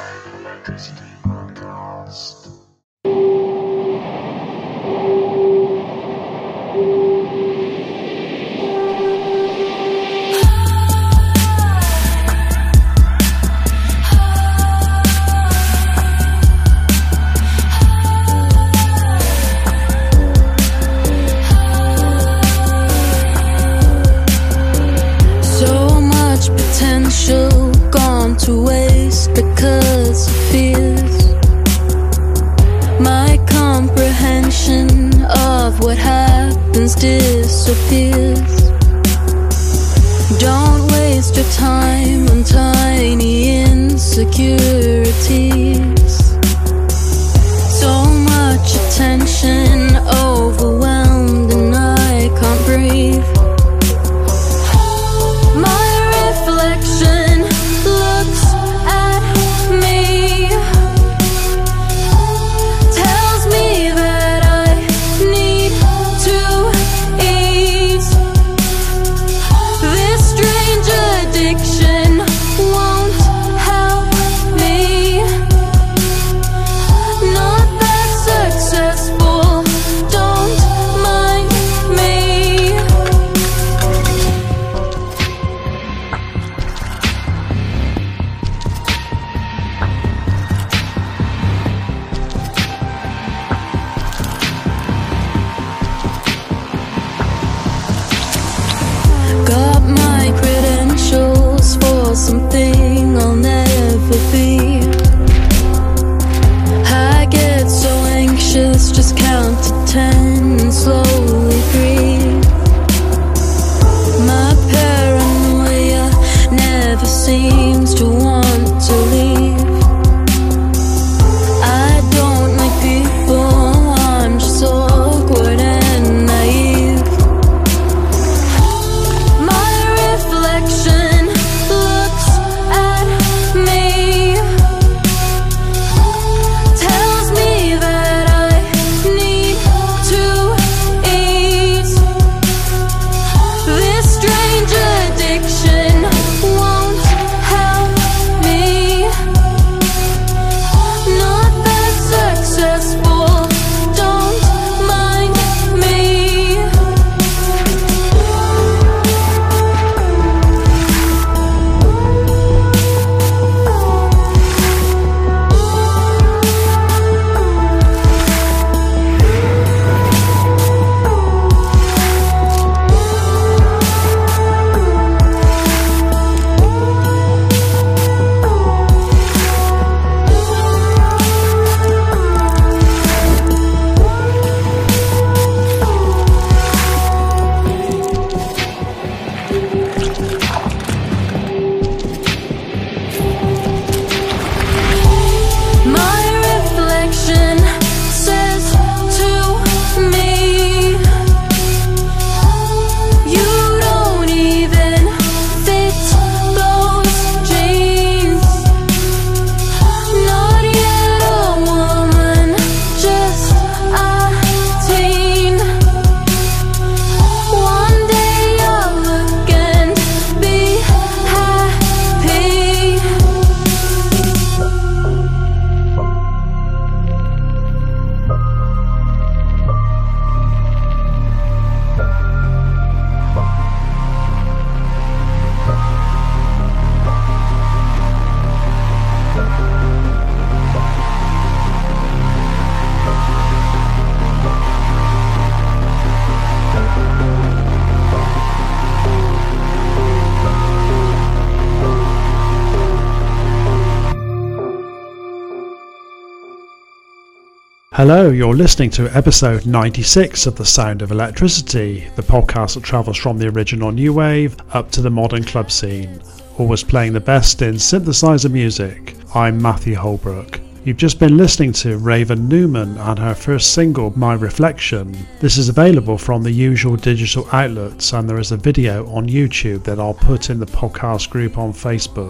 Hello, you're listening to episode 96 of The Sound of Electricity, the podcast that travels from the original new wave up to the modern club scene, always playing the best in synthesizer music. I'm Matthew Holbrook. You've just been listening to Raven Newman and her first single, My Reflection. This is available from the usual digital outlets, and there is a video on YouTube that I'll put in the podcast group on Facebook.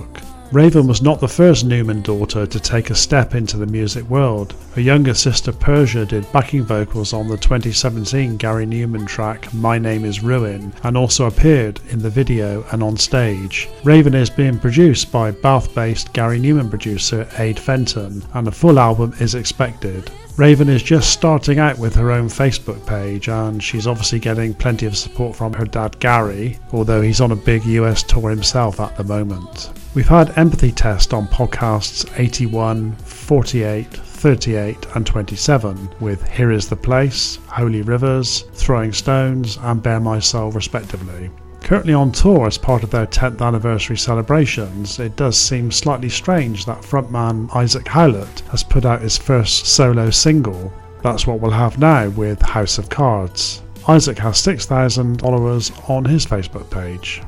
Raven was not the first Newman daughter to take a step into the music world. Her younger sister Persia did backing vocals on the 2017 Gary Newman track My Name Is Ruin and also appeared in the video and on stage. Raven is being produced by Bath-based Gary Newman producer Ade Fenton, and a full album is expected. Raven is just starting out with her own Facebook page, and she's obviously getting plenty of support from her dad Gary, although he's on a big US tour himself at the moment. We've had Empathy Test on podcasts 81, 48, 38 and 27 with Here Is the Place, Holy Rivers, Throwing Stones and Bare My Soul respectively. Currently on tour as part of their 10th anniversary celebrations, it does seem slightly strange that frontman Isaac Howlett has put out his first solo single. That's what we'll have now with House of Cards. Isaac has 6,000 followers on his Facebook page.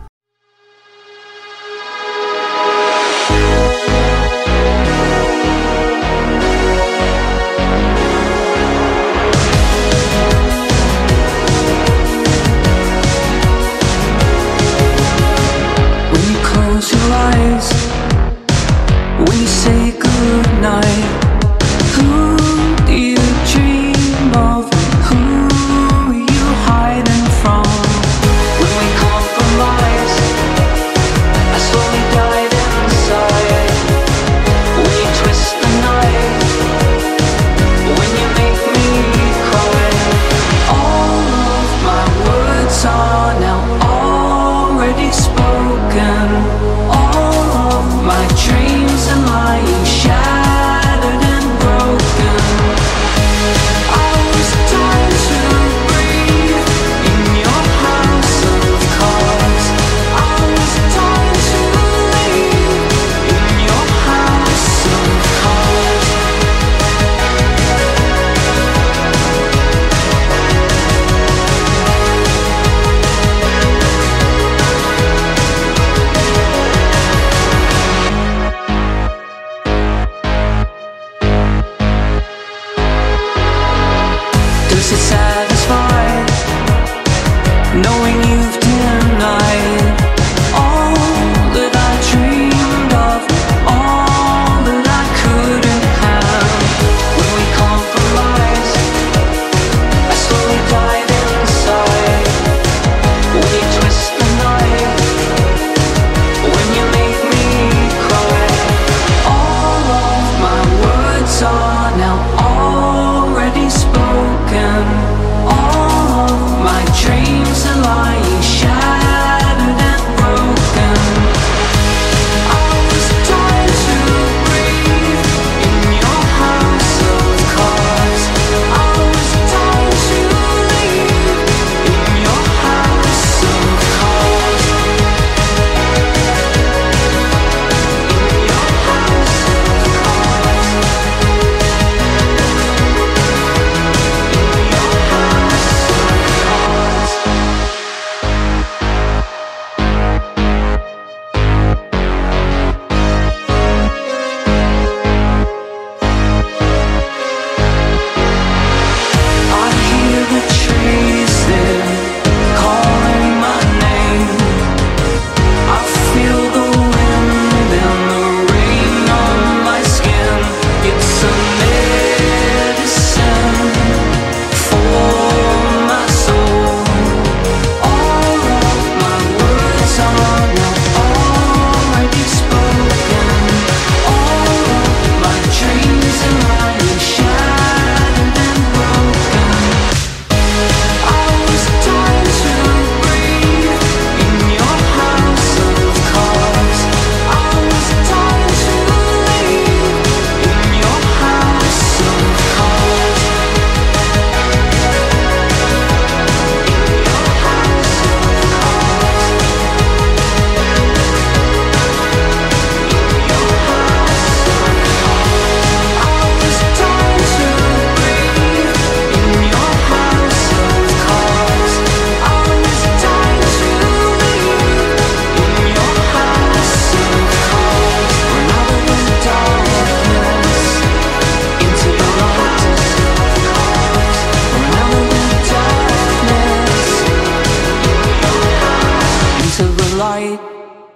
When you say goodnight, who do you dream of? Who are you hiding from? When we compromise, I slowly died inside. When you twist the knife, when you make me cry, all of my words are now already spoken. My dreams are lying shattered and broken. I was trying to breathe in your house of cards. I was trying to leave in your house of cards. Does it satisfy knowing you've denied all that I dreamed of, all that I couldn't have? When we compromise, I slowly died inside. When you twist the knife, when you make me cry, all of my words are now already spoken. All of my dreams are lying shattered and broken. I was trying to breathe in your house of cards. I was trying to leave in your house of cards. In your house of cards.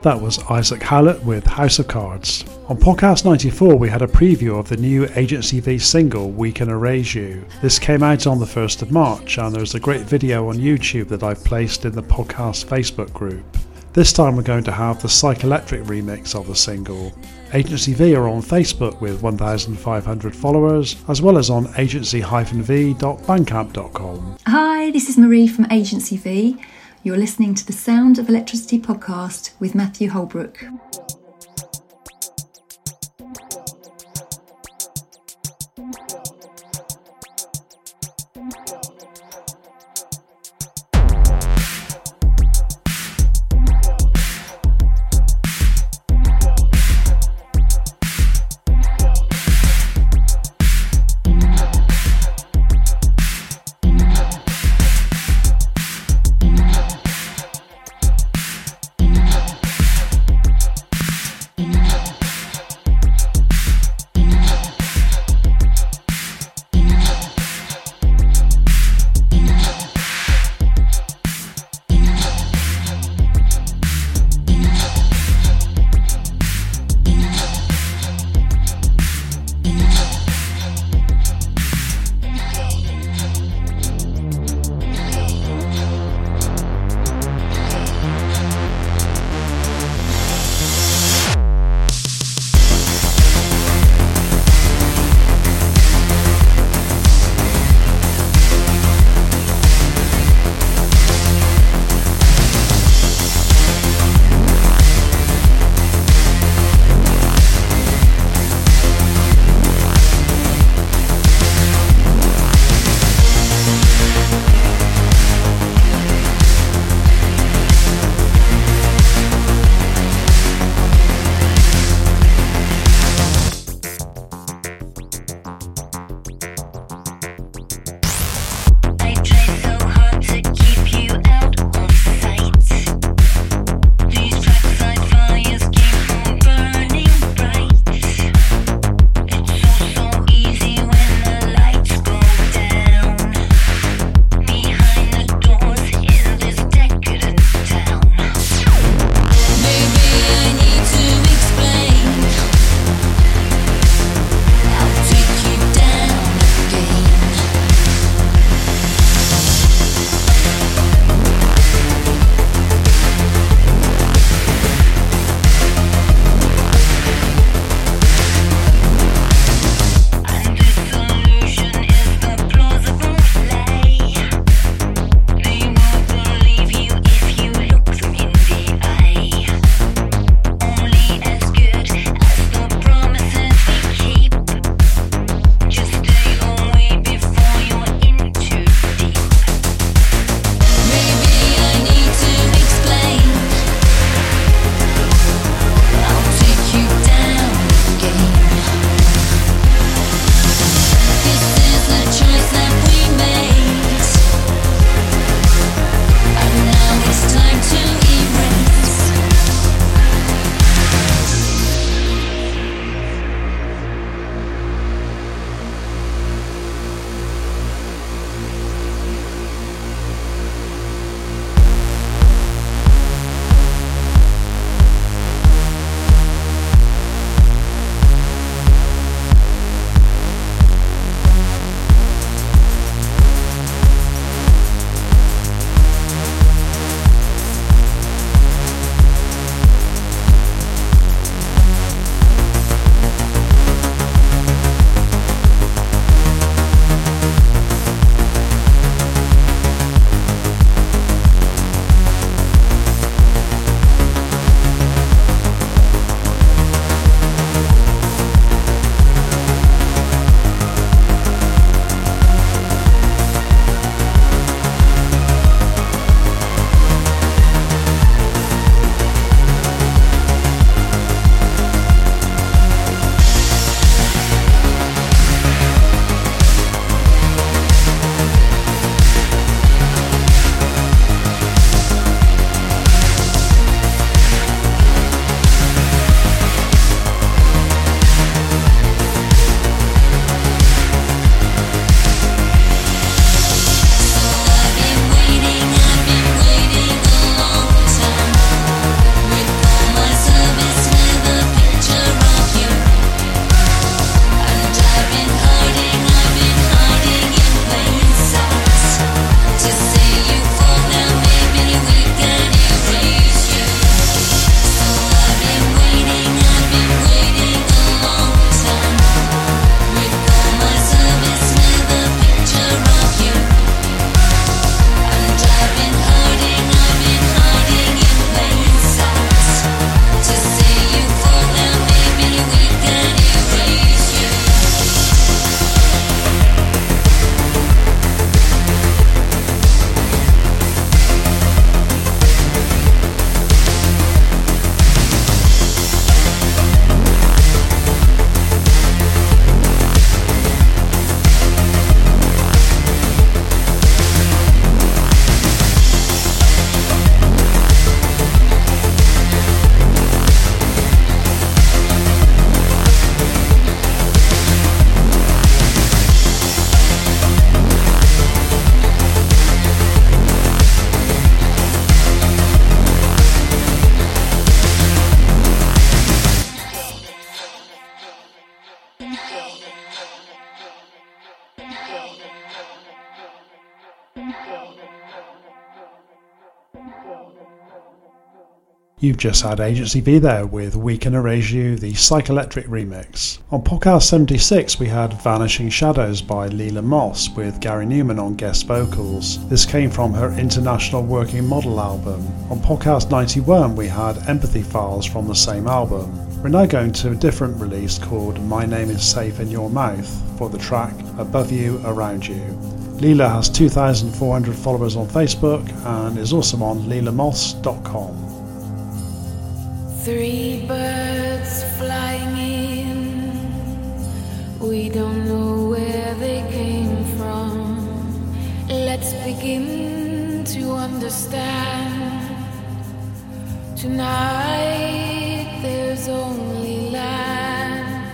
That was Isaac Howlett with House of Cards. On podcast 94 we had a preview of the new Agency V single We Can Erase You. This came out on the 1st of March and there's a great video on YouTube that I've placed in the podcast Facebook group. This time we're going to have the Psychoelectric remix of the single. Agency V are on Facebook with 1,500 followers, as well as on agency-v.bandcamp.com. Hi, this is Marie from Agency V. You're listening to the Sound of Electricity podcast with Matthew Holbrook. You've just had Agency V there with We Can Erase You, the Psychoelectric remix. On podcast 76 we had Vanishing Shadows by Leela Moss with Gary Newman on guest vocals. This came from her International Working Model album. On podcast 91 we had Empathy Files from the same album. We're now going to a different release called My Name Is Safe in Your Mouth for the track Above You, Around You. Leela has 2,400 followers on Facebook and is also on leelamoss.com. Three birds flying in, we don't know where they came from. Let's begin to understand. Tonight there's only land.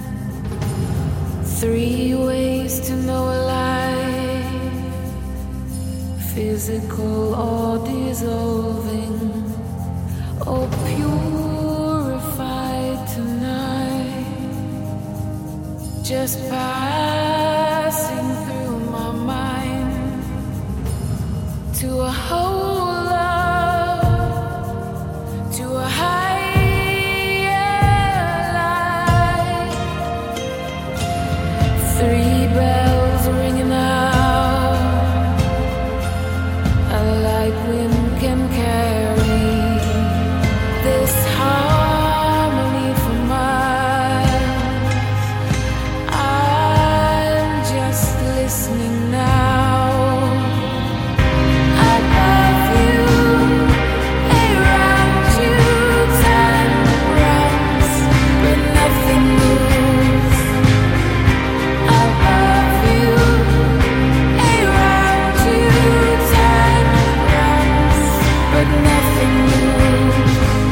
Three ways to know a life, physical or dissolving, or purified tonight, just passing through my mind to a whole love, to a higher life. Three bells ringing out, a light wind can carry this harmony for miles. I'm just listening now. Above you, around you, time runs, but nothing moves. Above you, around you, time runs, but nothing moves.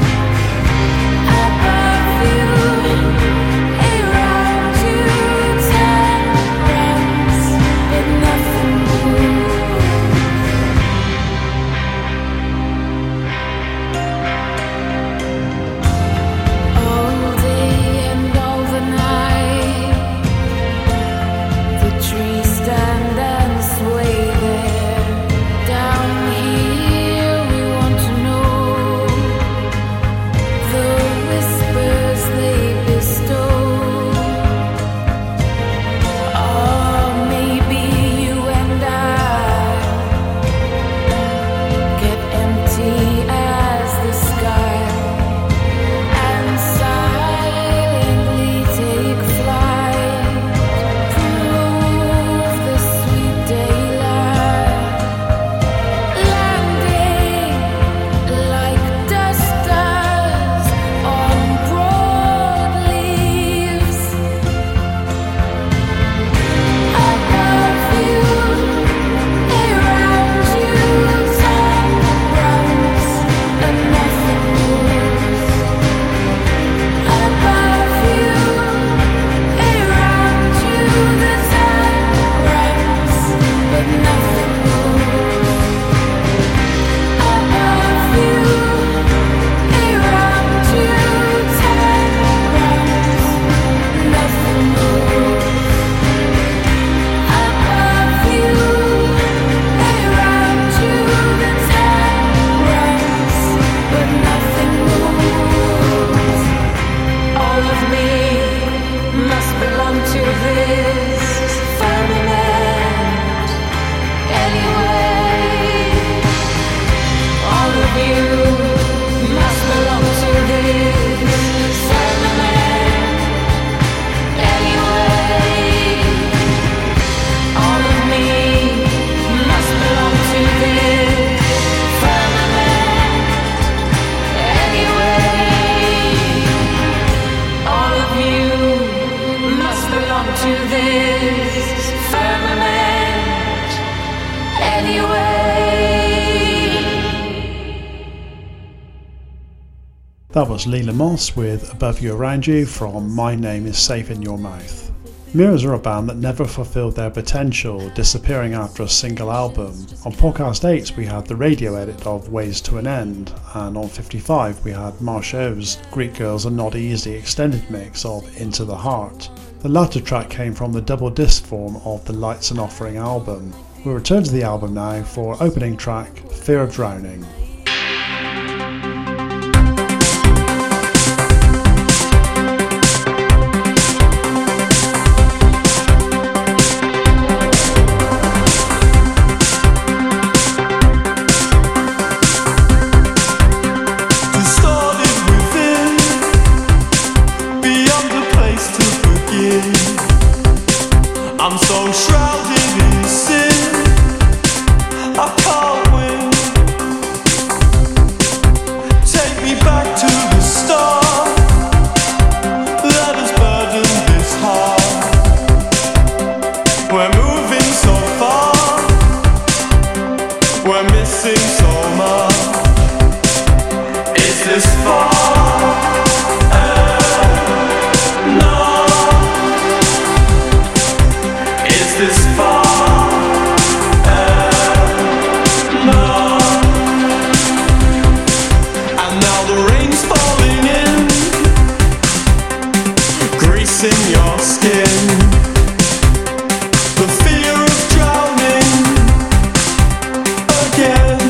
That was Leela Moss with Above You Around You from My Name Is Safe in Your Mouth. Mirrors are a band that never fulfilled their potential, disappearing after a single album. On podcast 8 we had the radio edit of Ways to an End, and on 55 we had Marshall's Greek Girls Are Not Easy extended mix of Into the Heart. The latter track came from the double disc form of the Lights and Offering album. We'll return to the album now for opening track Fear of Drowning. I'm so shrouded in sin, I can't win. Take me back to the start, let us burden this heart. We're moving so far, we're missing so much. Is this far? This far no. And now the rain's falling in, greasing your skin. The fear of drowning again.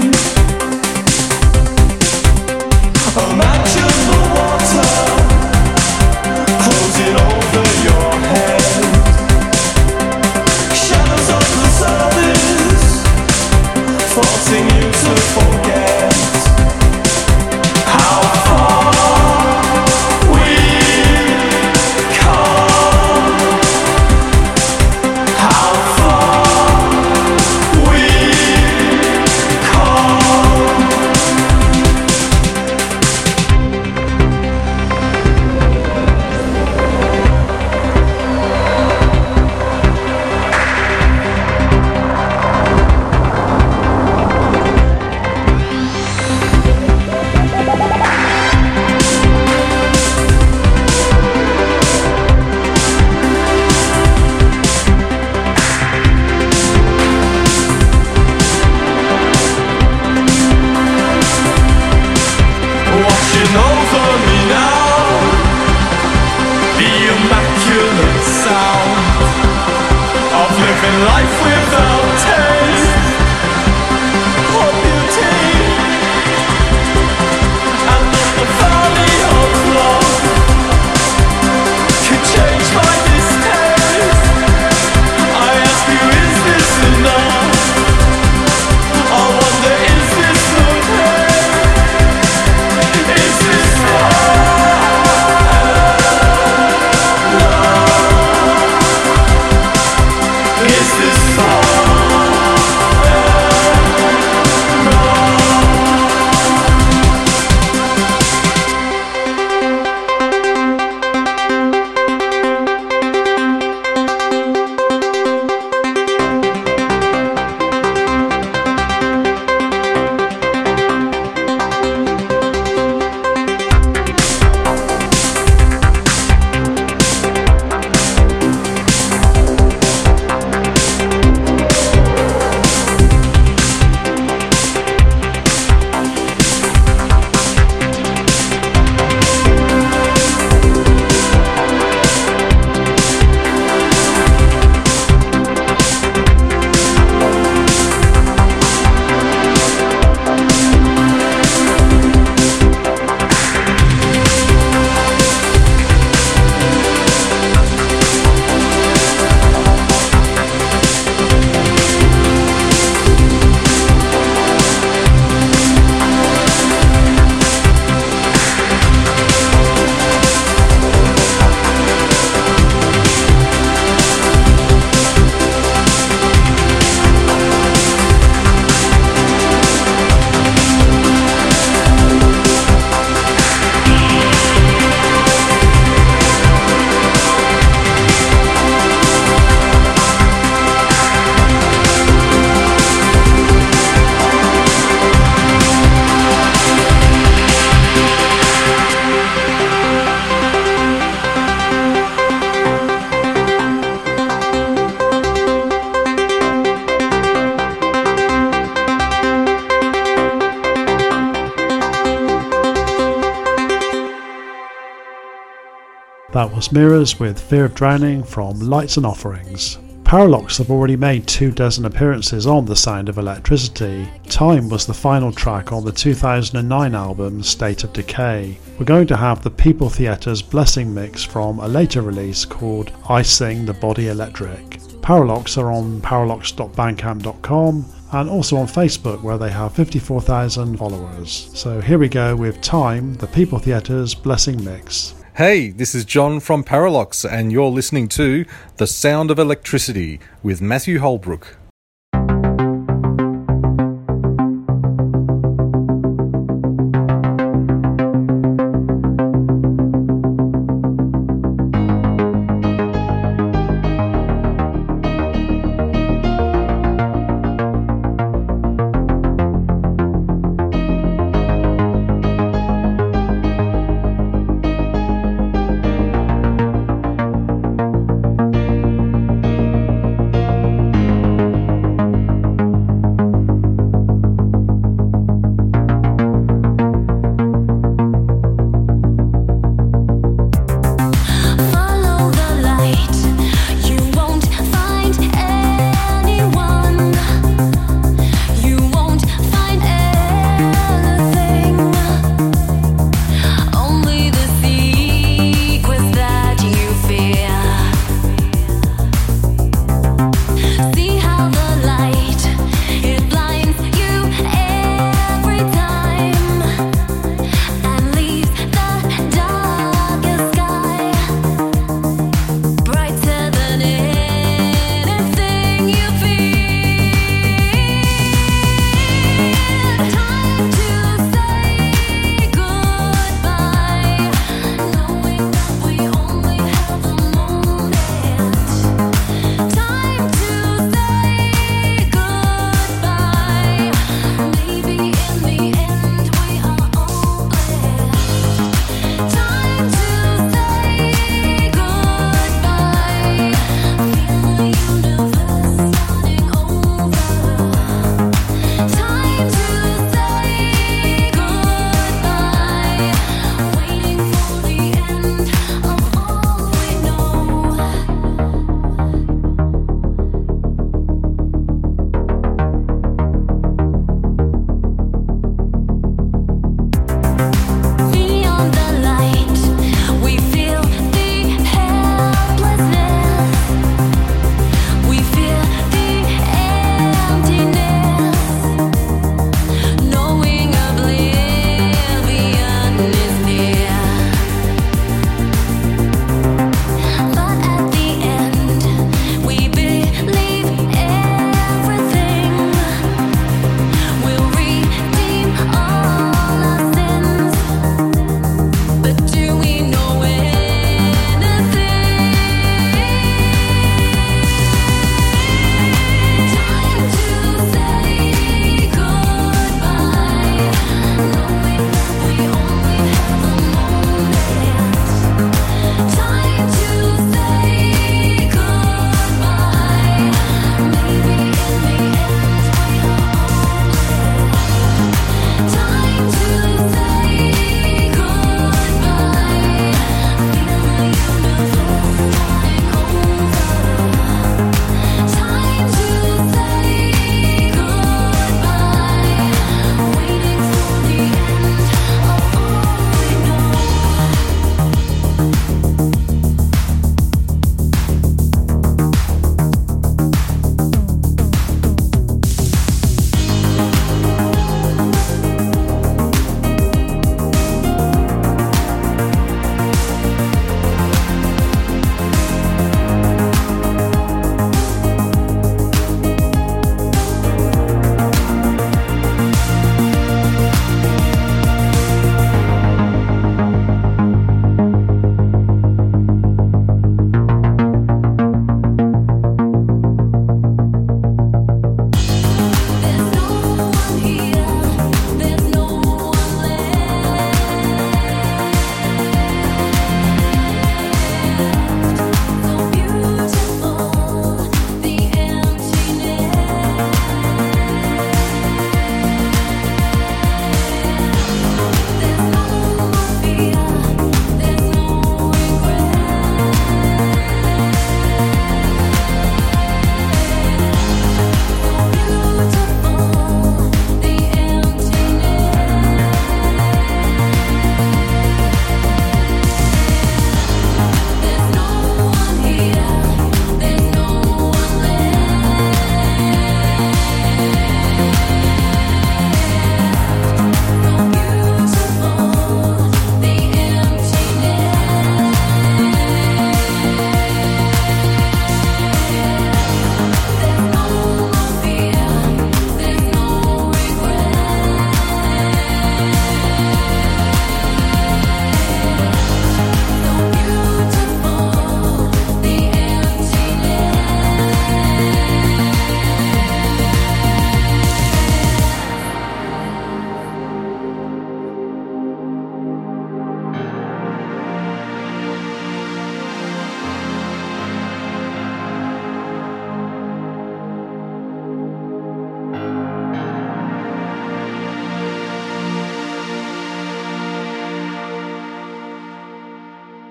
Imagine the water closing over your head. Forcing you to forget how far we've come, how far we've come. Watching over me now, the immaculate sound of living life without taste or beauty, and that the valley of love could change my distaste. I ask you, is this enough? I wonder, is this okay? Is this That was Mirrors with Fear of Drowning from Lights and Offerings. Paralox have already made 24 appearances on The Sound of Electricity. Time was the final track on the 2009 album State of Decay. We're going to have the People Theatre's Blessing mix from a later release called I Sing the Body Electric. Paralox are on paralox.bandcamp.com and also on Facebook, where they have 54,000 followers. So here we go with Time, the People Theatre's Blessing mix. Hey, this is John from Paralox, and you're listening to The Sound of Electricity with Matthew Holbrook.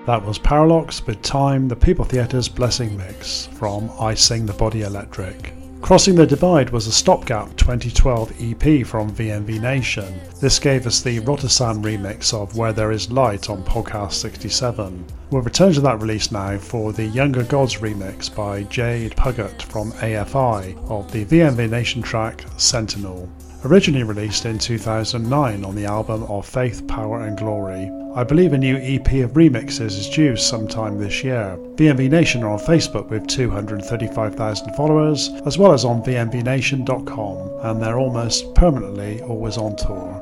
That was Parallax with Time, the People Theatre's Blessing mix from I Sing the Body Electric. Crossing the Divide was a stopgap 2012 EP from VMV Nation. This gave us the Rotosan remix of Where There Is Light on Podcast 67. We'll return to that release now for the Younger Gods remix by Jade Puggett from AFI of the VMV Nation track Sentinel. Originally released in 2009 on the album of Faith, Power and Glory. I believe a new EP of remixes is due sometime this year. VMV Nation are on Facebook with 235,000 followers, as well as on vmvnation.com, and they're almost permanently always on tour.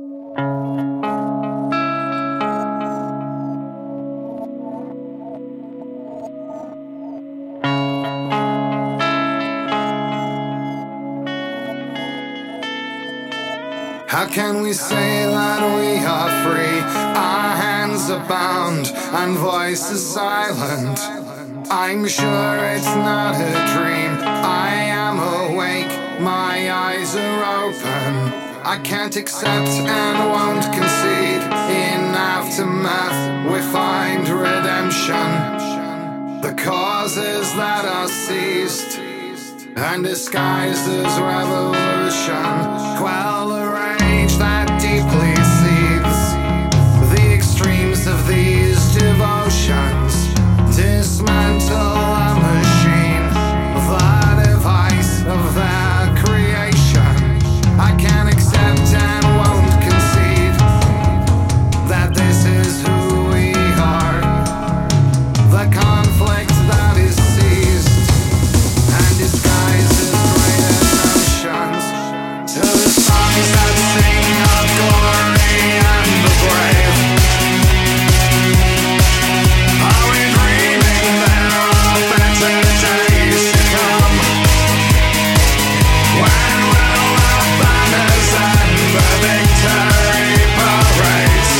How can we say that we are free? Our hands are bound and voices silent. I'm sure it's not a dream. I am awake, my eyes are open. I can't accept and won't concede. In aftermath we find redemption. The causes that are seized and disguised as revolution quell the rage that deeply seethes. The extremes of these devotions dismantle a machine, the device of their creation. I can't accept and won't concede that this is who we are. The conflict that is seized and disguises greater notions to the songs that sing of glory and the brave. Are we dreaming there are better days to come? When will our banners and the victory parades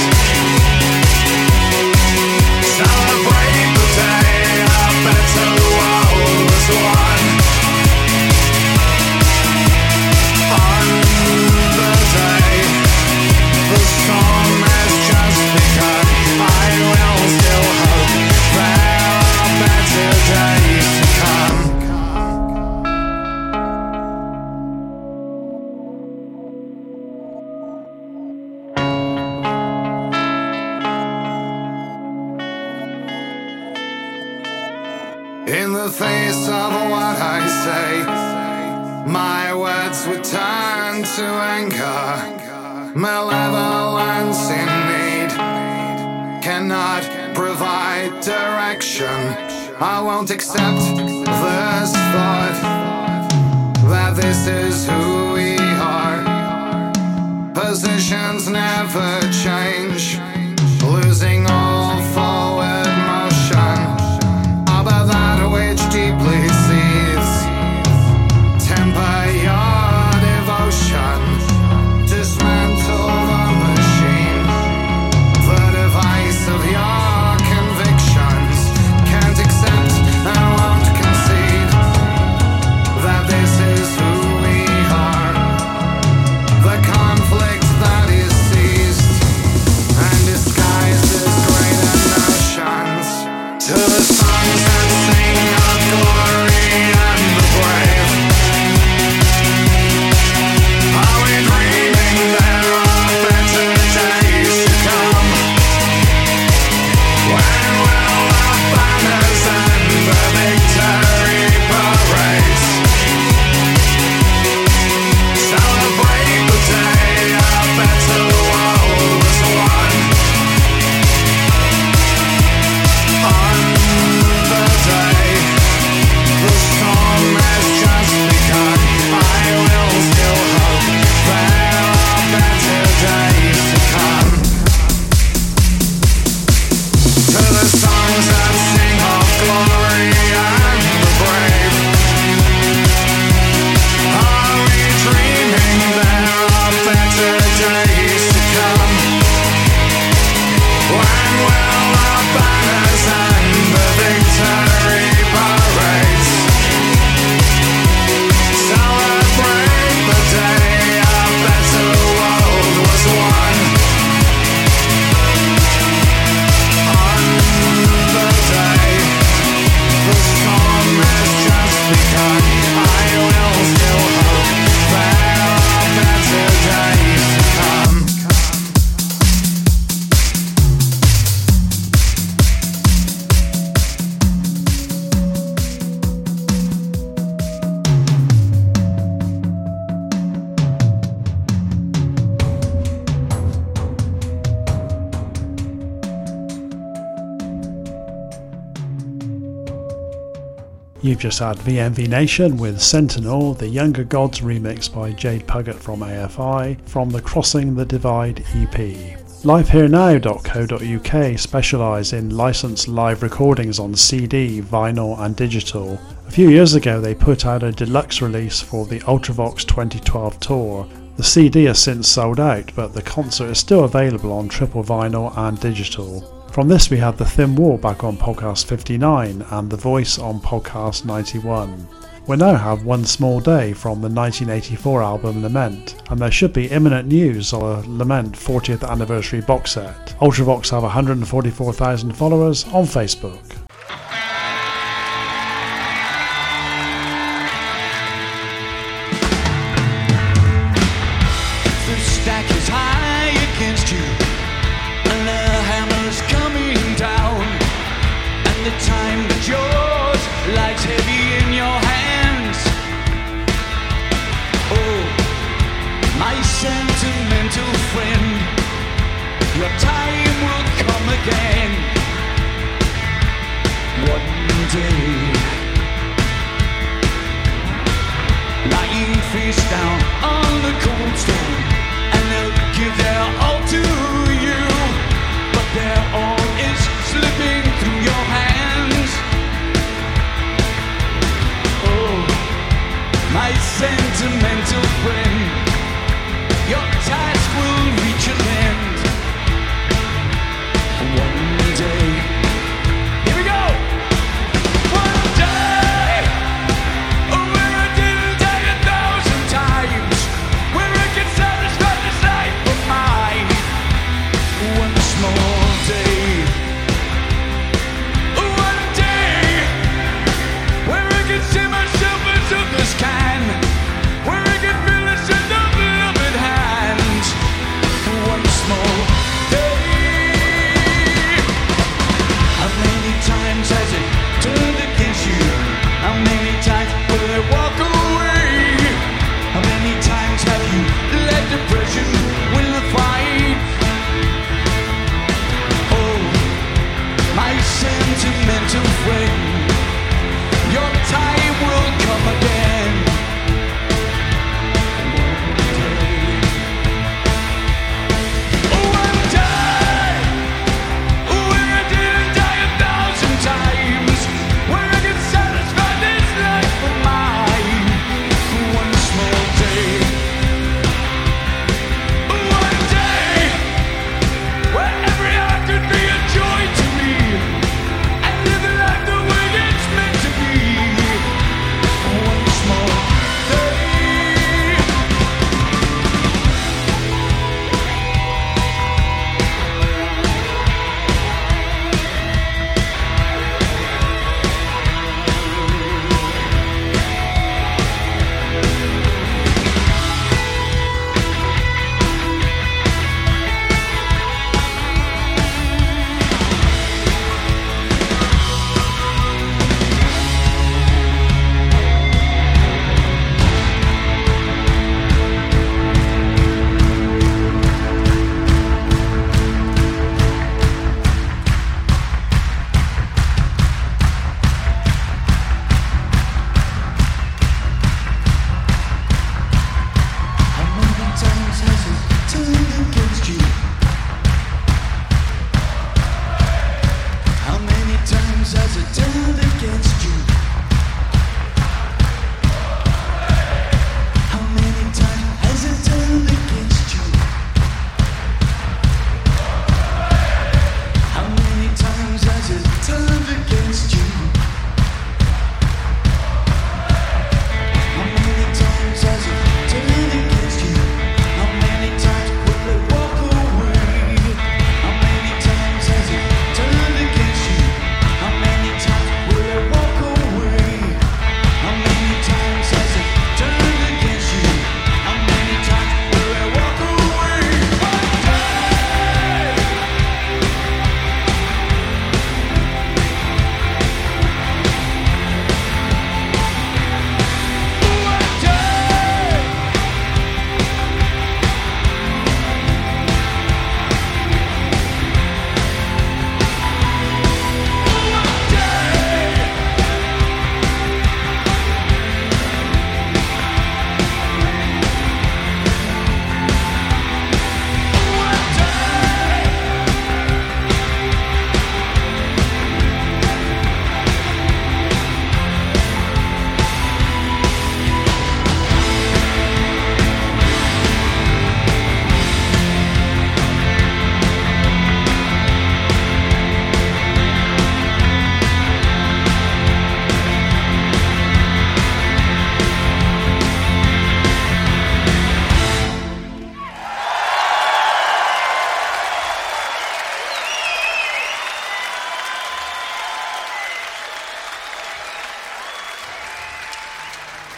celebrate the day a better world was won? On the day the storm has just begun, I will still hope there are better days to come. In the face of what I say, my words would turn to anger. Malevolence in need cannot provide direction. I won't accept this thought that this is who we are. Positions never change, losing all forward motion. But that which deeply seethes, temper your devotion, dismantle the machine, the device of your convictions. Can't accept and won't concede that this is who we are. The conflict that is seized and You've just had VMV Nation with Sentinel, the Younger Gods remix by Jade Puggett from AFI, from the Crossing the Divide EP. LiveHereNow.co.uk specialise in licensed live recordings on CD, vinyl and digital. A few years ago they put out a deluxe release for the Ultravox 2012 tour. The CD has since sold out, but the concert is still available on triple vinyl and digital. From this we had The Thin Wall back on podcast 59 and The Voice on podcast 91. We now have One Small Day from the 1984 album Lament, and there should be imminent news of a Lament 40th anniversary box set. Ultravox have 144,000 followers on Facebook. The stack is high against you, and the hammer's coming down, and the time that's yours lies heavy in your hands. Oh, my sentimental friend, your time will come again. One day, lying face down on the cold stone, and they'll give their all to you, but their all is slipping through your hands. Oh, my sentimental friend, your task will reach an end. One day, here we go. One day, where I didn't die 1,000 times, where I can satisfy this life of mine. One small day, one day, where I can see myself as others can, where I can feel this in the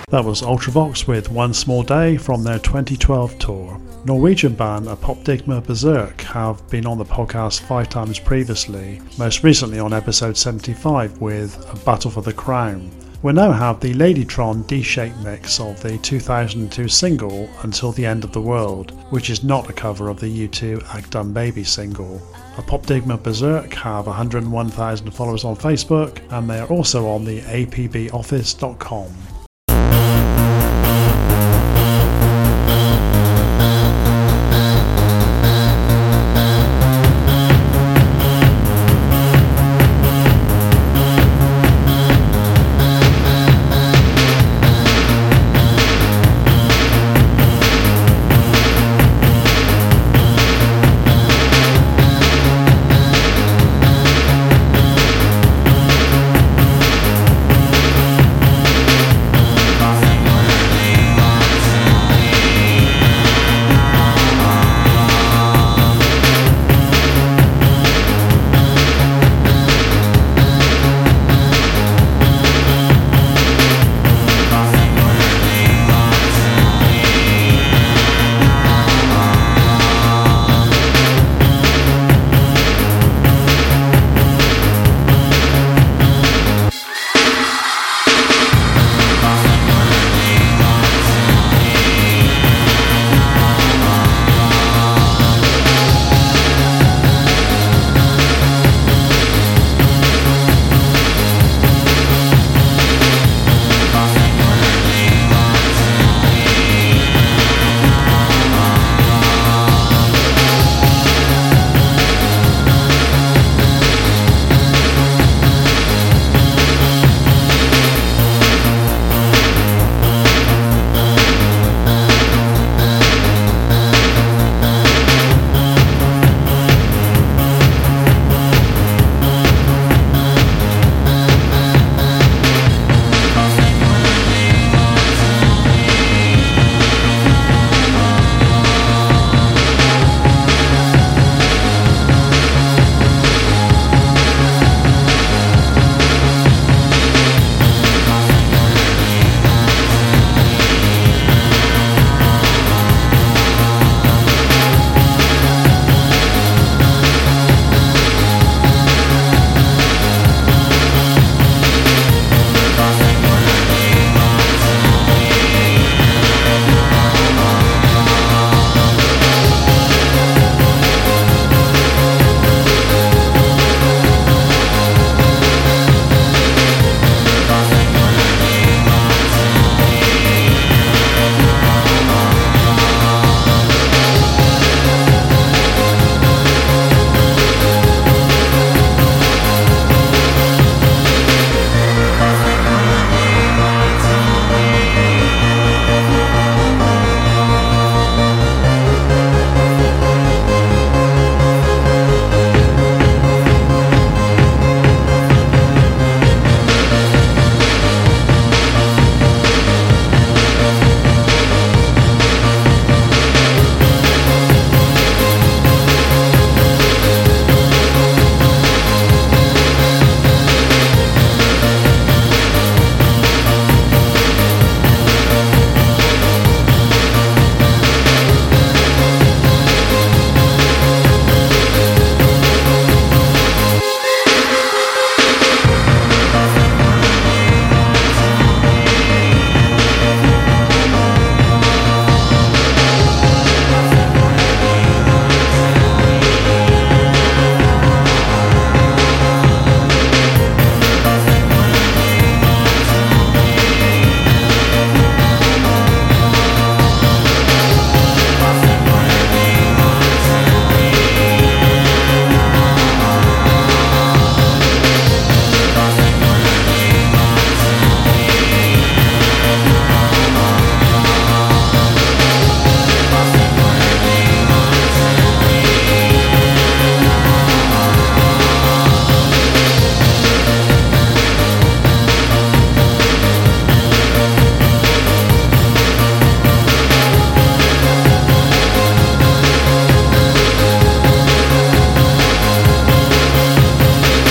That was Ultravox with One Small Day from their 2012 tour. Norwegian band Apoptygma Berserk have been on the podcast 5 times previously, most recently on episode 75 with A Battle for the Crown. We now have the Ladytron D-Shape mix of the 2002 single Until the End of the World, which is not a cover of the U2 Agdum Baby single. Apoptygma Berserk have 101,000 followers on Facebook, and they are also on the apboffice.com.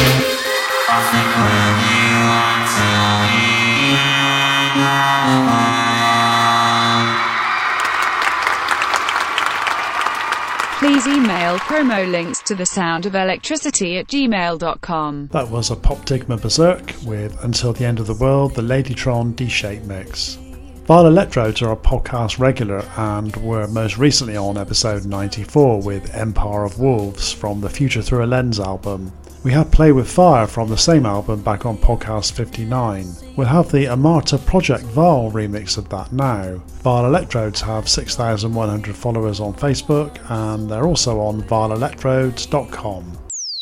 Tell me please email promo links to thesoundofelectricity@gmail.com. That was a Poptigma Berserk with Until the End of the World, the Ladytron D-Shape mix. Vile Electrodes are a podcast regular and were most recently on episode 94 with Empire of Wolves from the Future Through a Lens album. We have Play With Fire from the same album back on podcast 59. We'll have the Amarta Project Vile remix of that now. Vile Electrodes have 6,100 followers on Facebook and they're also on vileelectrodes.com.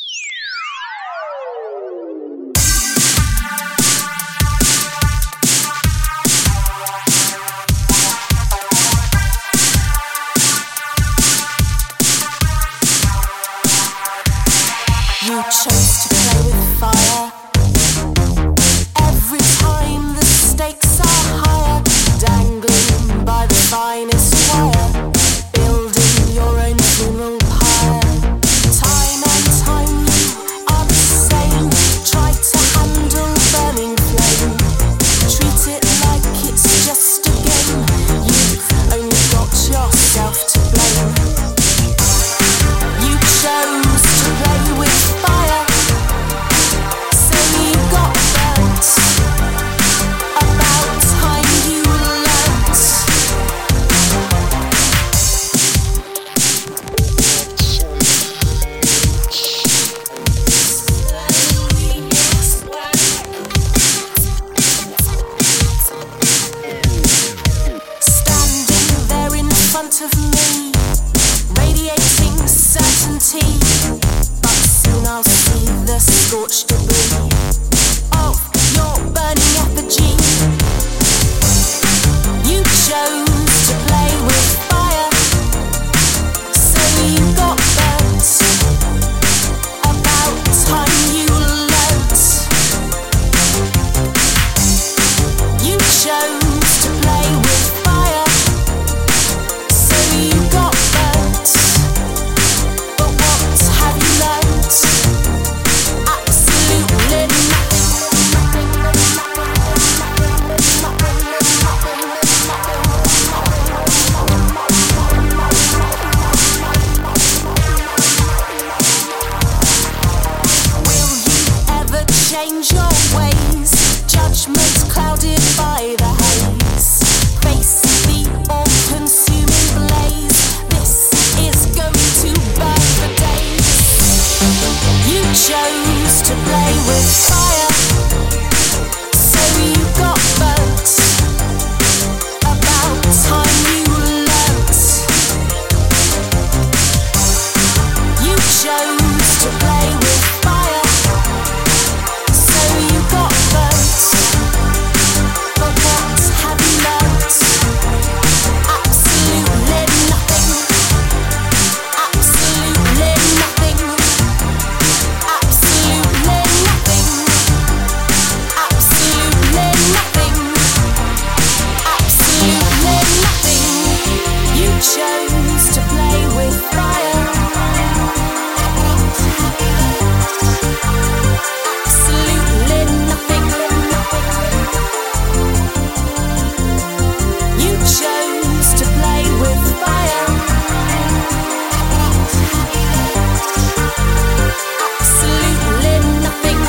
You chose to play with fire. Every time the stakes are higher, dangling by the finest wire, building your own funeral pyre. Time and time you are the same. Try to handle burning flame. Treat it like it's just a game. You've only got yourself to blame. You chose to play with fire, so you got burnt. About time you learnt. Standing there in front of me, radiating certainty, but soon I'll see the scorched debris of your burning effigy. You chose to play with fire, so you got burnt. About time you learnt. You chose to play with fire, so you got burnt. But what have you learnt? Absolutely Will you ever change your ways? Judgment clouded by the haze. Face the all-consuming blaze. This is going to burn for days. You chose to play with fire, so you got burnt. About time you learnt. You chose to play with fire, so you got burnt. But what have you learnt? Absolutely nothing. Absolutely nothing. Absolutely nothing. Absolutely nothing. Absolutely nothing. You chose to play with fire. Absolutely nothing. You chose to play with fire. Absolutely nothing.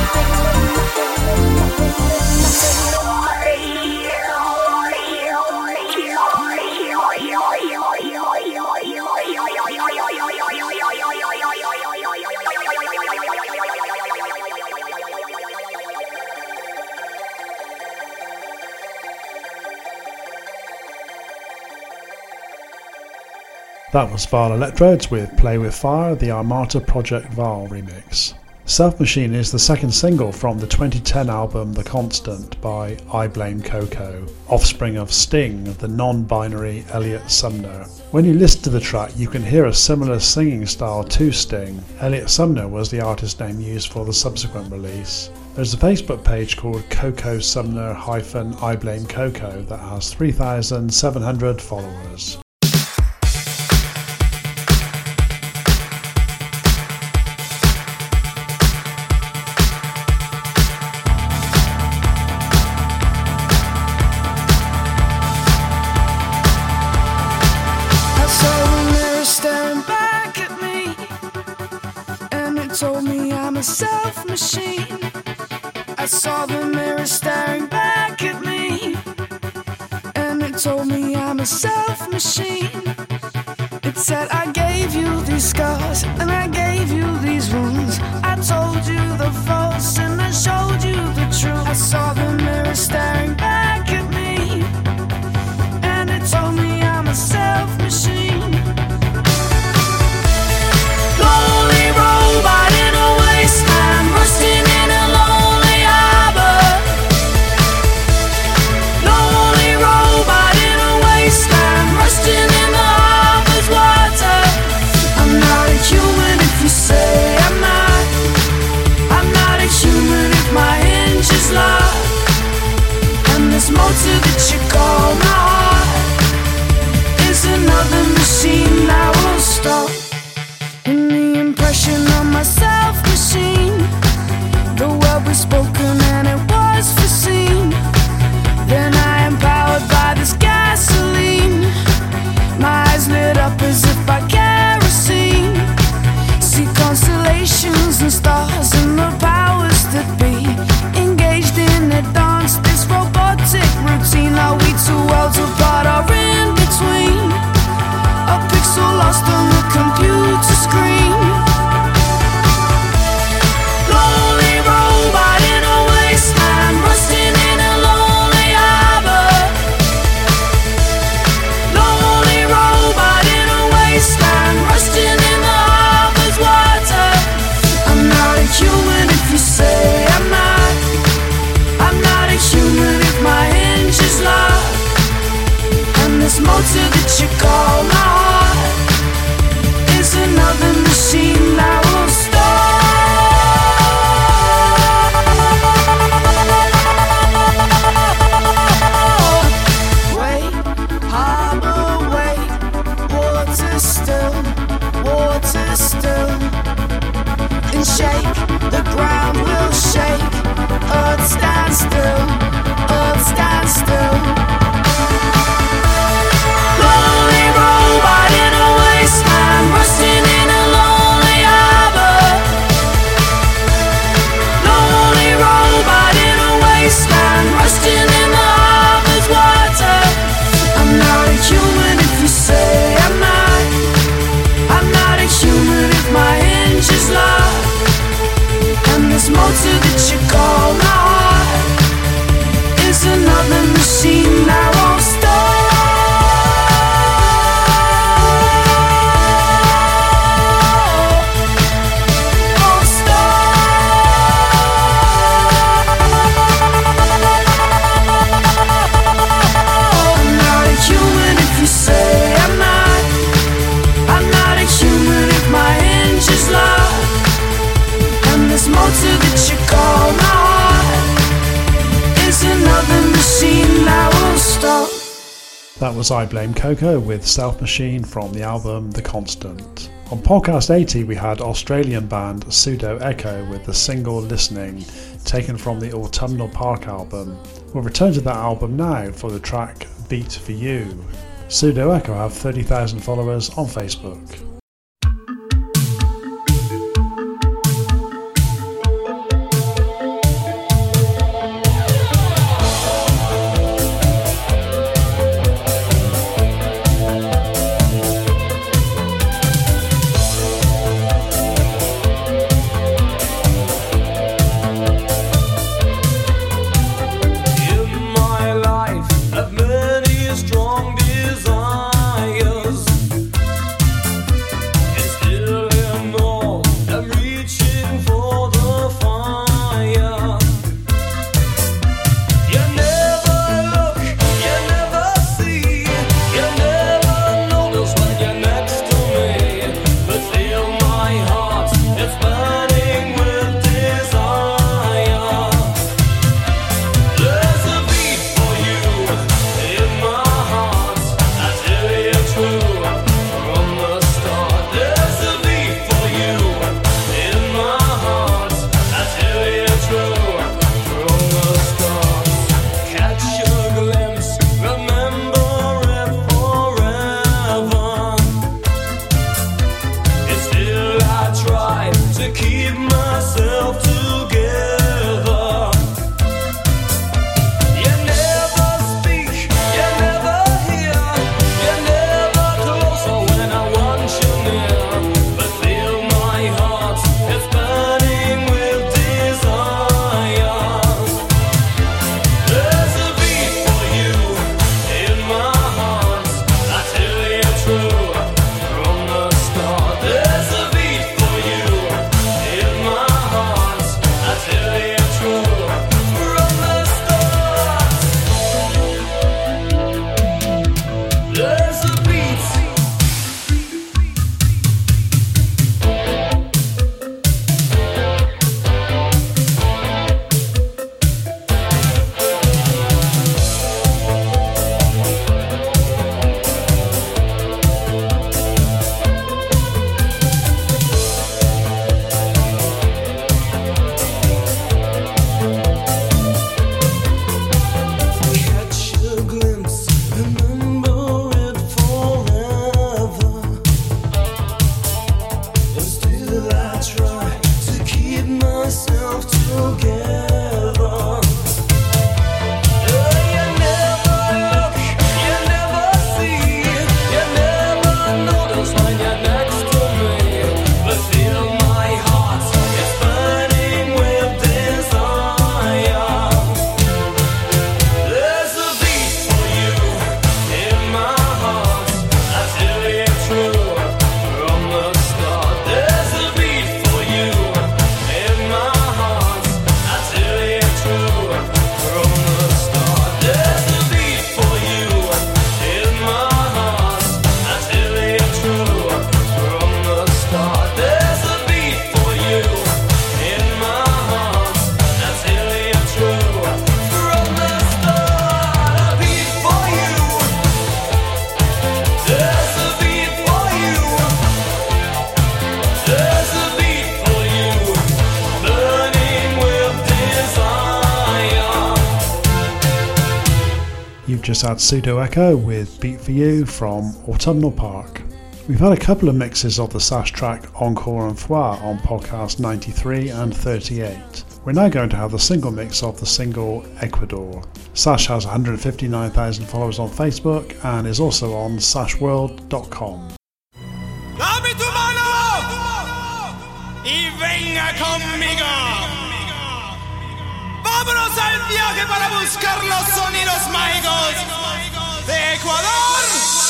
That was Vile Electrodes with Play With Fire, the Armata Project Vile remix. Self Machine is the second single from the 2010 album The Constant by I Blame Coco, offspring of Sting, the non-binary Elliot Sumner. When you listen to the track, you can hear a similar singing style to Sting. Elliot Sumner was the artist name used for the subsequent release. There's a Facebook page called Coco Sumner-I Blame Coco that has 3,700 followers. I saw the mirror staring back I'm a self-machine. I saw the mirror staring back at me, and it told me I'm a self-machine. It said I gave you these scars and I gave you these wounds. I told you the false and I showed you the truth. I saw the mirror staring back at me, and it told me I'm a self-machine. Lonely robot in a wasteland, rusting in a lonely harbor. Lonely robot in a wasteland, rusting in the harbor's water. I'm not a human if you say I'm not. I'm not a human if my hinge is locked. And this motor that you call my heart is another machine that won't stop. In the impression of my self-machine, the word was spoken and it was foreseen. Then I am powered by this gasoline. My eyes lit up as if by kerosene. See constellations and stars and the powers that be, engaged in a dance, this robotic routine. Are we two worlds apart or in between? A pixel lost on the computer screen. Lonely robot in a wasteland, rusting in a lonely harbor. Lonely robot in a wasteland, rusting in the harbor's water. I'm not a human if you say I'm not. I'm not a human if my hinge is locked. And this motor that you call my heart is another machine that won't stop. Wait, harbor, wait, water still, and shake, the ground will shake. Earth stand still, earth stand still. Lonely robot in a wasteland, rusting in a lonely harbor. Lonely robot in a wasteland, rusting in the harbor's water. I'm not a human if you say I'm not. I'm not a human if my hinge is locked. And this motor that you call my heart is another machine that won't stop. Motor that you call my heart is another machine that won't stop. That was I Blame Coco with Self Machine from the album The Constant. On podcast 80 we had Australian band Pseudo Echo with the single Listening, taken from the Autumnal Park album. We'll return to that album now for the track Beat For You. Pseudo Echo have 30,000 followers on Facebook. Of many strong desires, You've just had Pseudo Echo with Beat For You from Autumnal Park. We've had a couple of mixes of the Sash track Encore and Fois on podcast 93 and 38. We're now going to have the single mix of the single Ecuador. Sash has 159,000 followers on Facebook and is also on sashworld.com. Dame tu mano y venga conmigo. Vámonos al viaje para buscar los sonidos mágicos de Ecuador.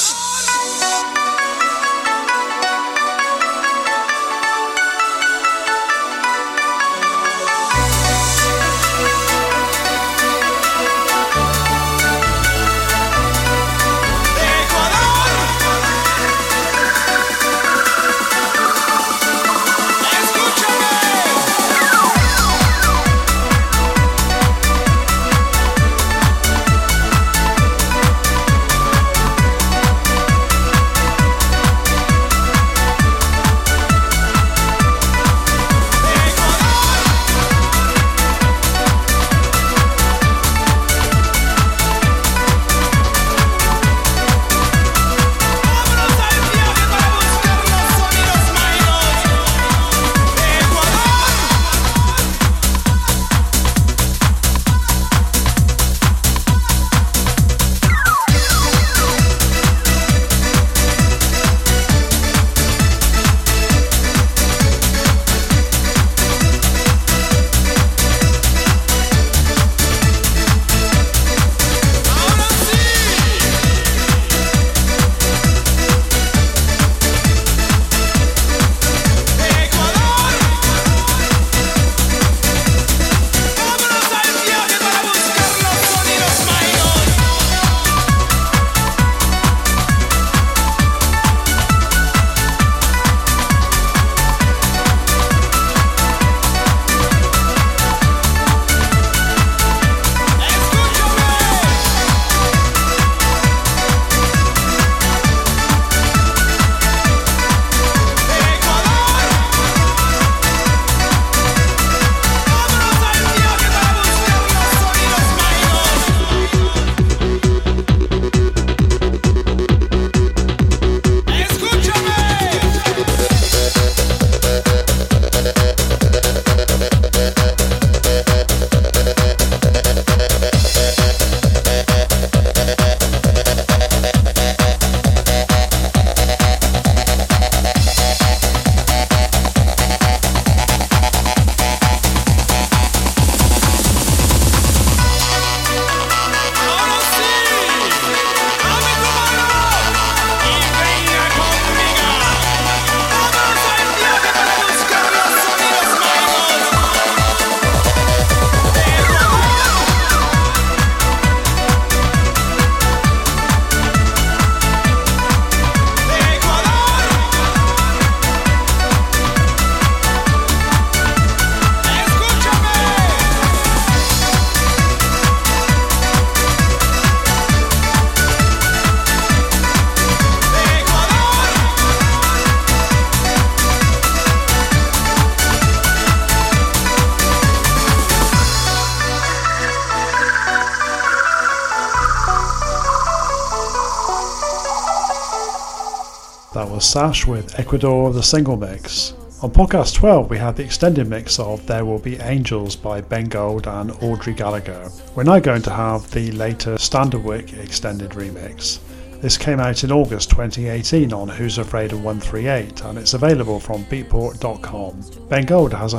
That was Sash with Ecuador, the single mix. On podcast 12 we had the extended mix of There Will Be Angels by Ben Gold and Audrey Gallagher. We're now going to have the later Standardwick extended remix. This came out in August 2018 on Who's Afraid of 138 and it's available from beatport.com. Ben Gold has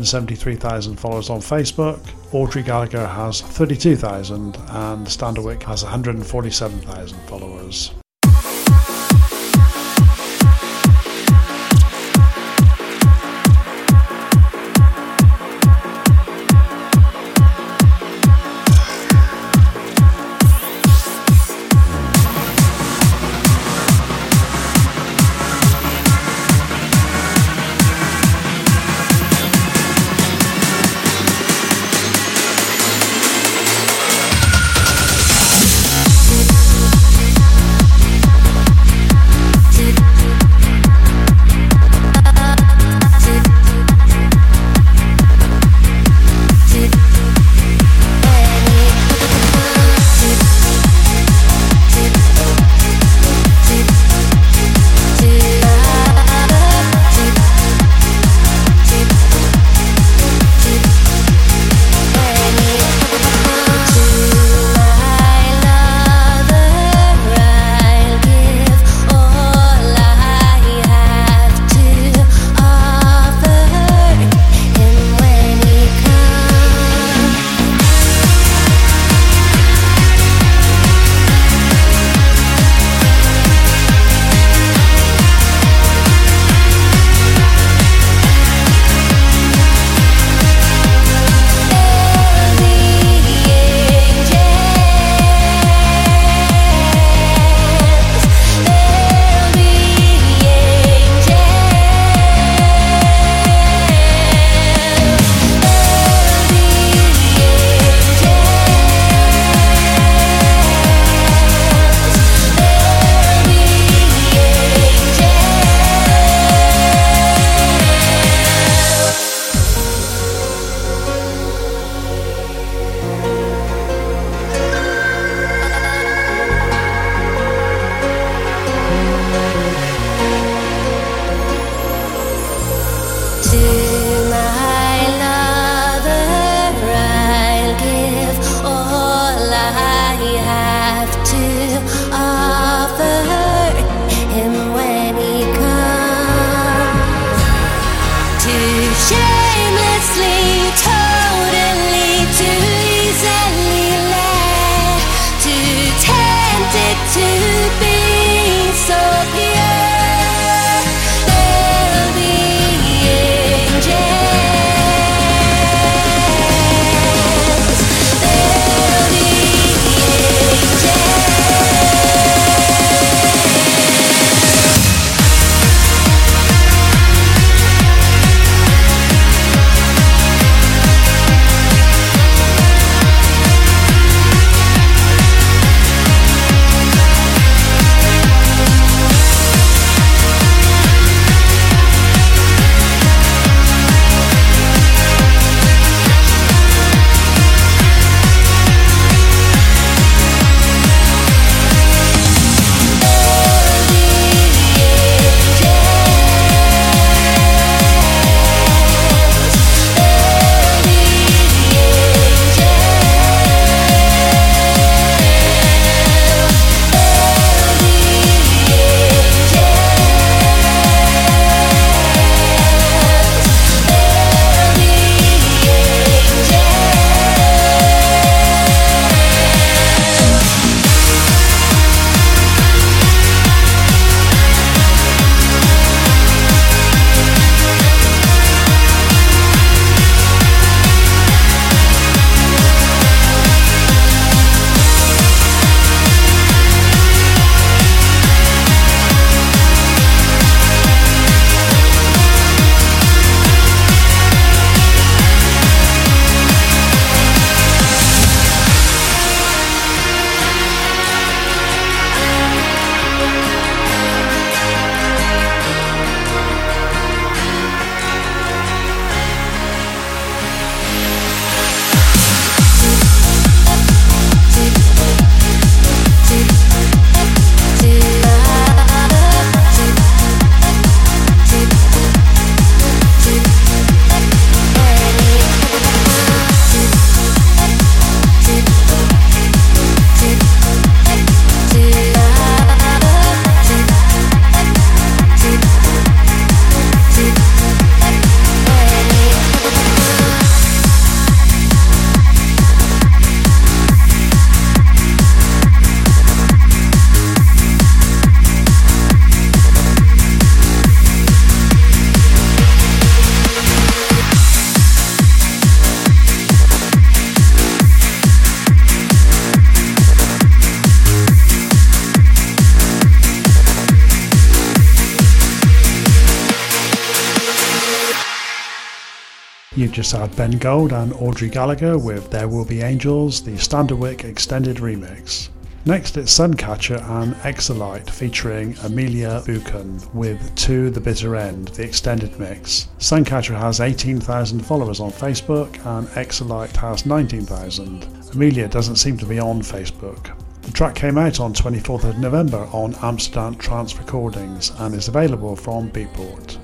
173,000 followers on Facebook, Audrey Gallagher has 32,000 and Standardwick has 147,000 followers. to be so pure. There'll be angels. There'll be You just had Ben Gold and Audrey Gallagher with There Will Be Angels, the Standerwick extended remix. Next it's Suncatcher and Exolite featuring Amelia Buchan with To the Bitter End, the extended mix. Suncatcher has 18,000 followers on Facebook and Exolite has 19,000. Amelia doesn't seem to be on Facebook. The track came out on 24th of November on Amsterdam Trance Recordings and is available from Beatport.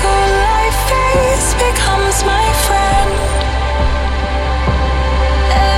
becomes my friend.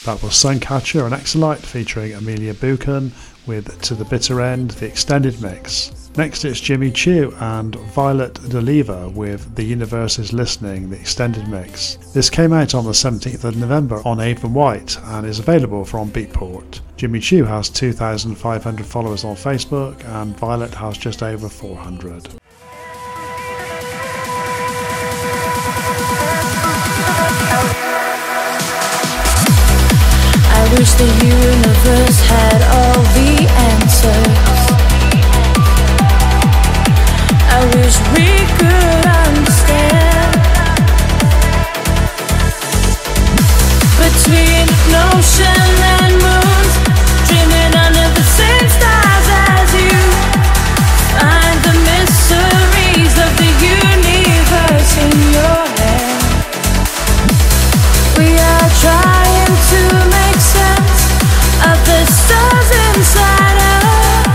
That was Suncatcher and Exolite featuring Amelia Buchan with To the Bitter End, the extended mix. Next it's Jimmy Choo and Violet Deliva with The Universe is Listening, the extended mix. This came out on the 17th of November on Avon White and is available from Beatport. Jimmy Choo has 2,500 followers on Facebook and Violet has just over 400. I wish the universe had all the answers. I wish we could understand. Between ocean and moons, dreaming under the same stars as you, find the mysteries of the universe in your hand. We are trying to make sense of the stars inside us.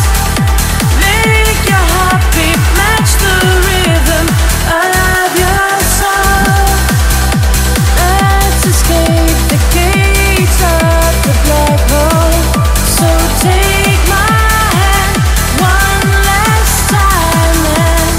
Make your heartbeat match the rhythm of your soul. Let's escape the gates of the black hole. So take my hand one last time and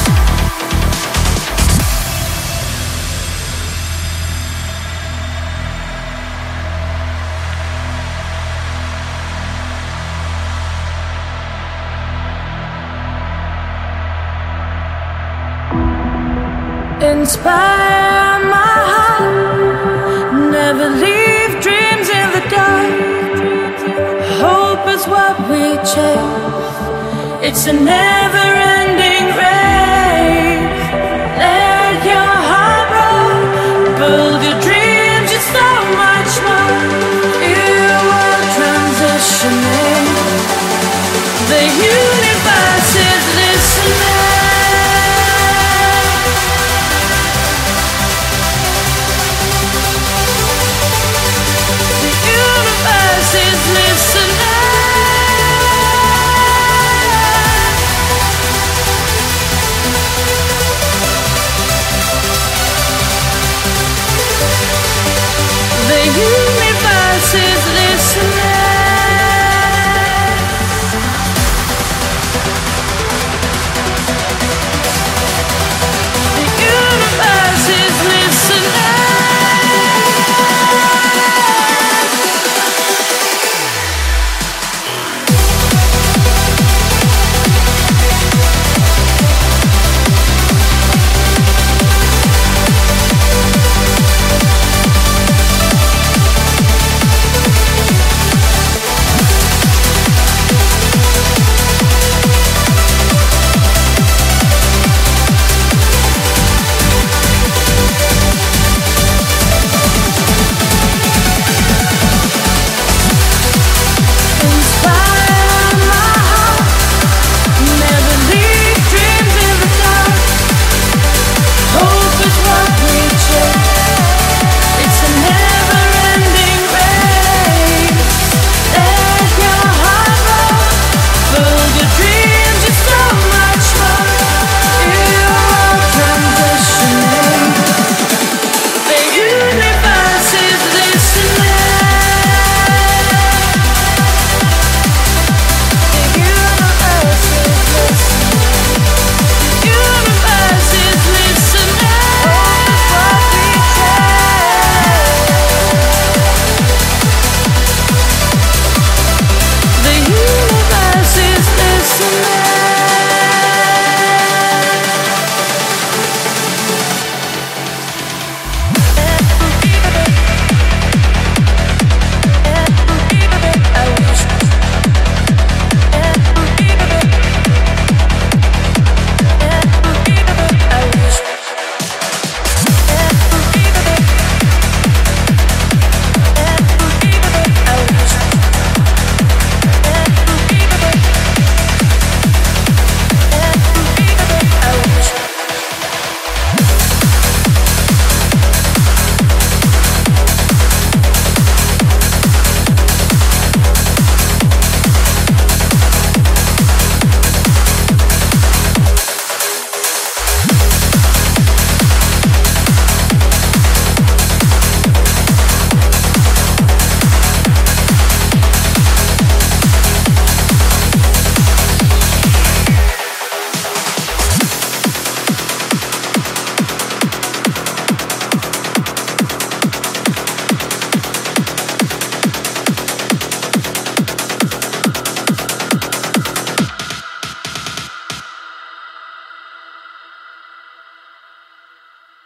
inspire my heart. Never leave dreams in the dark. Hope is what we chase. It's a never-ending race. Let your heart roll. Build your dreams just so much more. You are transitioning. The universe is listening.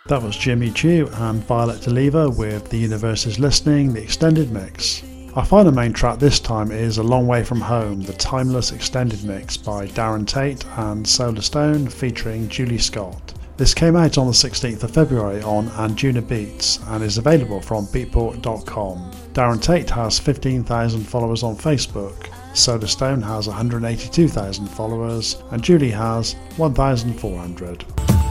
That was Jimmy Chu and Violet DeLeva with The Universe Is Listening, the extended mix. Our final main track this time is A Long Way From Home, the timeless extended mix by Darren Tate and Solar Stone featuring Julie Scott. This came out on the 16th of February on Anjuna Beats and is available from beatport.com. Darren Tate has 15,000 followers on Facebook, Solar Stone has 182,000 followers and Julie has 1,400.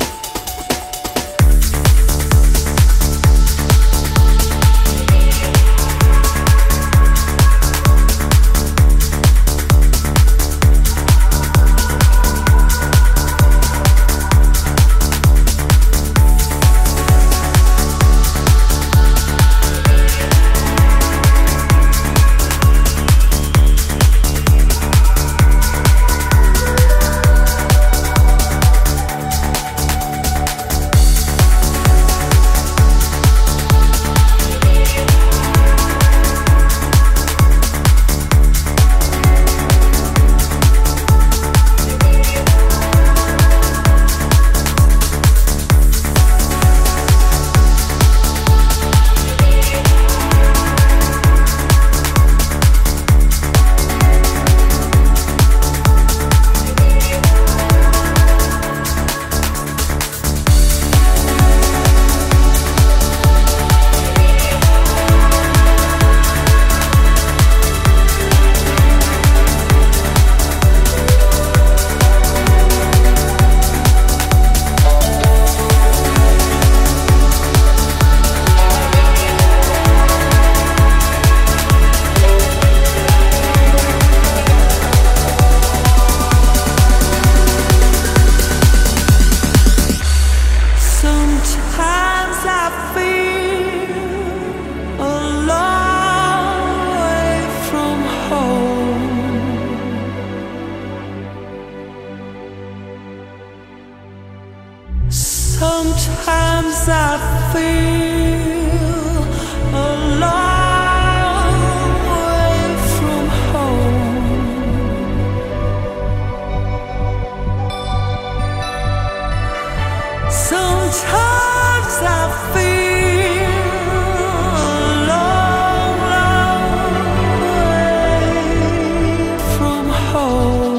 Sometimes I feel a long way from home. Sometimes I feel a long, long way from home.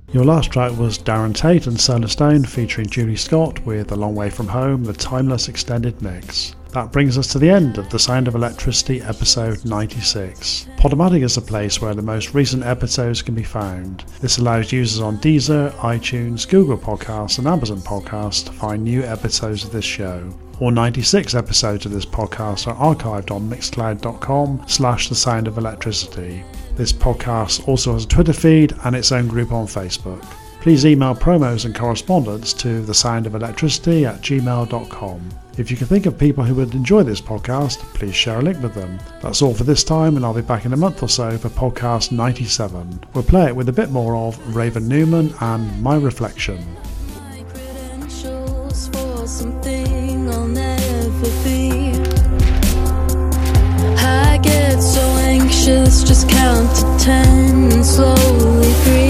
Your last track was Darren Tate and Solar Stone featuring Julie Scott with A Long Way From Home, the Timeless Extended Mix. That brings us to the end of The Sound of Electricity episode 96. Podomatic is a place where the most recent episodes can be found. This allows users on Deezer, iTunes, Google Podcasts and Amazon Podcasts to find new episodes of this show. All 96 episodes of this podcast are archived on mixcloud.com/The Sound of Electricity. This podcast also has a Twitter feed and its own group on Facebook. Please email promos and correspondence to thesoundofelectricity@gmail.com. If you can think of people who would enjoy this podcast, please share a link with them. That's all for this time, and I'll be back in a month or so for podcast 97. We'll play it with a bit more of Raven Newman and My Reflection. My credentials for something I'll never be. I get so anxious, just count to 10 and slowly breathe.